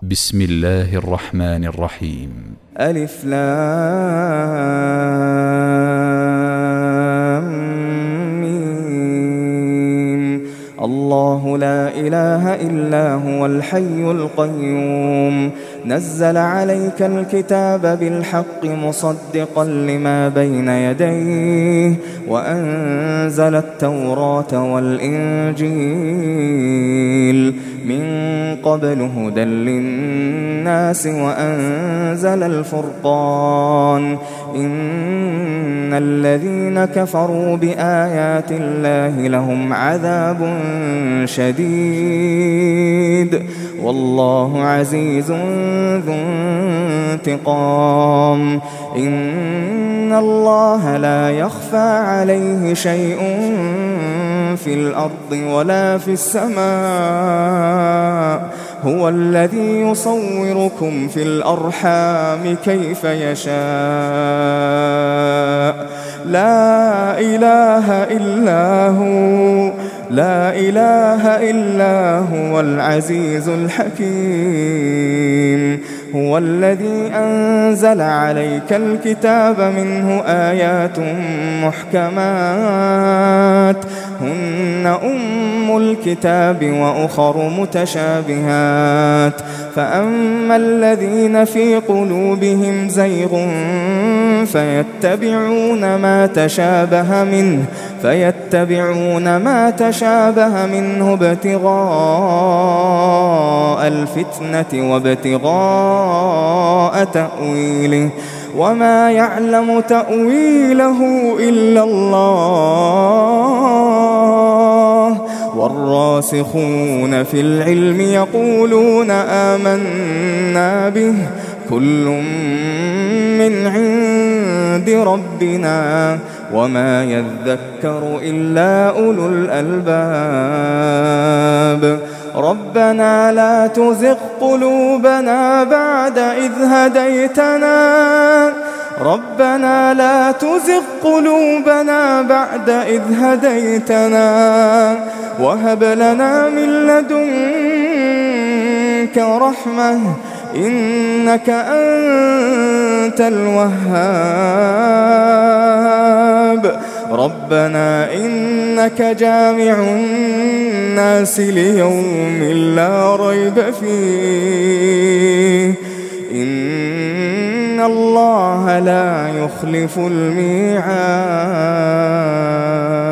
بسم الله الرحمن الرحيم. ألف لام ميم. الله لا إله إلا هو الحي القيوم نزل عليك الكتاب بالحق مصدقا لما بين يديه وأنزل التوراة والإنجيل من قبل هدى للناس وأنزل الفرقان إن الذين كفروا بآيات الله لهم عذاب شديد والله عزيز ذو انتقام إن الله لا يخفى عليه شيء في الأرض ولا في السماء هو الذي يصوركم في الأرحام كيف يشاء لا إله إلا هو العزيز الحكيم هو الذي أنزل عليك الكتاب منه آيات محكمات هن أم الكتاب وأخر متشابهات فأما الذين في قلوبهم زيغ فيتبعون ما تشابه منه ابتغاء الفتنة وابتغاء تأويله وما يعلم تأويله إلا الله والراسخون في العلم يقولون آمنا به كل من عند ربنا وما يذكر إلا أولو الألباب ربنا لا تزغ قلوبنا بعد إذ هديتنا وهب لنا من لدنك رحمة إنك أنت الوهاب ربنا إنك جامع الناس ليوم لا ريب فيه إن الله لا يخلف الميعاد.